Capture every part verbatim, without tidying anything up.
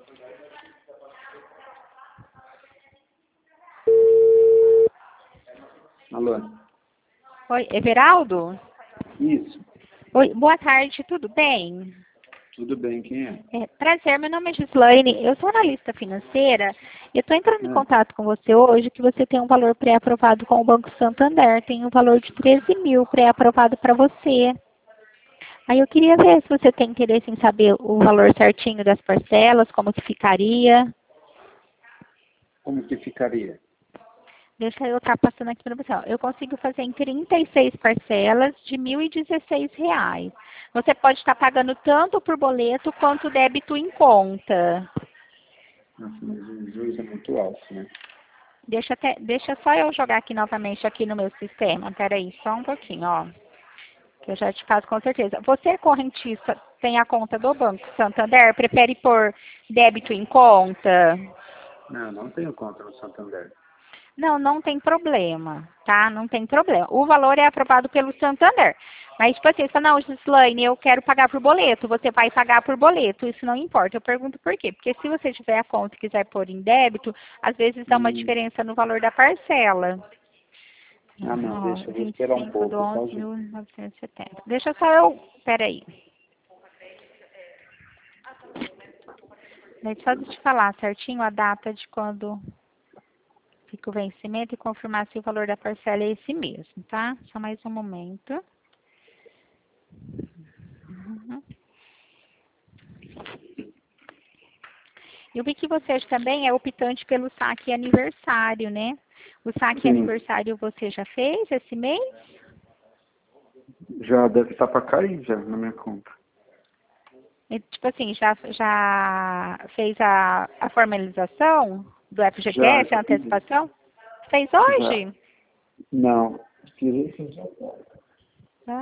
Alô? Oi, Everaldo? Isso. Oi, boa tarde, tudo bem? Tudo bem, quem é? É, prazer, meu nome é Gislaine, eu sou analista financeira e eu estou entrando em É. contato com você hoje que você tem um valor pré-aprovado com o Banco Santander, tem um valor de treze mil pré-aprovado para você. Aí eu queria ver se você tem interesse em saber o valor certinho das parcelas, como que ficaria. Como que ficaria? Deixa eu estar passando aqui para você. Ó. Eu consigo fazer em trinta e seis parcelas de mil e dezesseis reais. Você pode estar pagando tanto por boleto quanto débito em conta. Nossa, mas o juros é muito alto, né? Deixa, até, deixa só eu jogar aqui novamente aqui no meu sistema. Espera aí, só um pouquinho, ó. Que eu já te faço com certeza. Você, correntista, tem a conta do Banco Santander? Prefere por débito em conta? Não, não tenho conta no Santander. Não, não tem problema, tá? Não tem problema. O valor é aprovado pelo Santander. Mas, tipo assim, você fala, não, Gislaine, eu quero pagar por boleto. Você vai pagar por boleto. Isso não importa. Eu pergunto por quê. Porque se você tiver a conta e quiser pôr em débito, às vezes dá uma Hum. diferença no valor da parcela. Ah, não, Ó, deixa, eu vou vinte esperar e um cinco do pouco, tá, onze gente? mil novecentos e setenta. Deixa só eu... Peraí. Deixa eu te falar certinho a data de quando fica o vencimento e confirmar se o valor da parcela é esse mesmo, tá? Só mais um momento. Uhum. Eu vi que você também é optante pelo saque aniversário, né? O saque Sim, aniversário você já fez esse mês? já deve estar para cair já na minha conta. E, tipo assim, já, já fez a, a formalização do Já, F G T S, a já fiz isso. antecipação? Fez Já. hoje? Não, fiz isso já. Tá.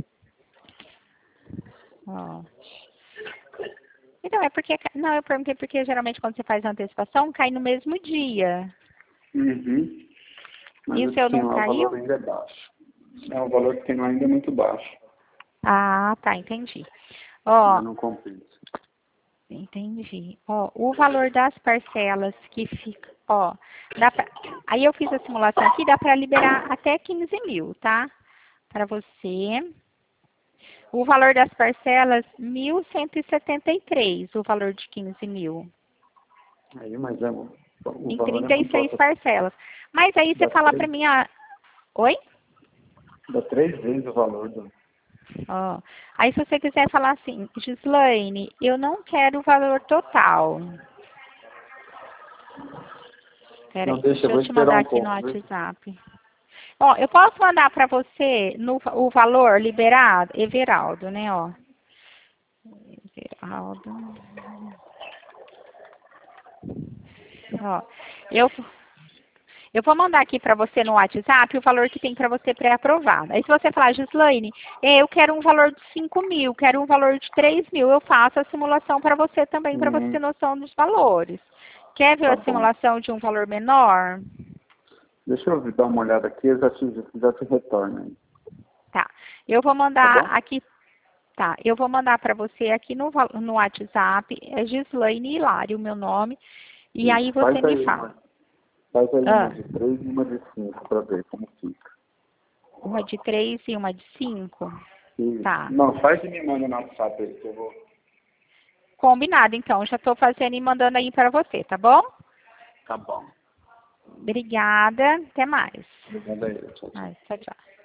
Ó. Então, é porque... Não, eu perguntei porque geralmente quando você faz a antecipação, cai no mesmo dia. Uhum. Mas E o seu assim, não o valor caiu? ainda é baixo. É, o valor que tem ainda é muito baixo. Ah, tá, entendi. Ainda Ó, não compensa. entendi. Ó, o valor das parcelas que fica, ó, dá pra, aí eu fiz a simulação aqui, dá para liberar até quinze mil, tá? Para você. O valor das parcelas, mil cento e setenta e três, o valor de quinze mil. Aí, mas é, o, o Em valor é trinta e muito seis alto. parcelas. Mas aí você Dá fala para três, mim, ah, oi? dá três vezes o valor do. Ó, aí se você quiser falar assim, Gislaine, eu não quero o valor total. Não, Peraí, deixa, deixa eu eu vou te esperar mandar um aqui no pouco, viu? WhatsApp. Ó, eu posso mandar para você no, o valor liberado, Everaldo, né, ó. Everaldo. Ó, eu, eu vou mandar aqui para você no WhatsApp o valor que tem para você pré-aprovado. Aí se você falar, Gislaine, eu quero um valor de cinco mil, quero um valor de três mil, eu faço a simulação para você também, para você ter Uhum, noção dos valores. Quer ver tá a bom. simulação de um valor menor? Deixa eu dar uma olhada aqui, eu já te, já te retorno aí. Tá. Eu vou Tá mandar bom? aqui. Tá, eu vou mandar para você aqui no, val- no WhatsApp, é Gislaine Hilário, o meu nome, e aí Isso, você faz me aí fala. uma. Faz aí uma Ah, de três e uma de cinco para ver como fica. uma de três e uma de cinco? Isso. Tá. Não, faz e me manda no WhatsApp aí que eu vou. Combinado, então. Já estou fazendo e mandando aí para você, tá bom? Tá bom. Obrigada. Até mais. Obrigado aí. Tchau, tchau. Ai, tchau, tchau.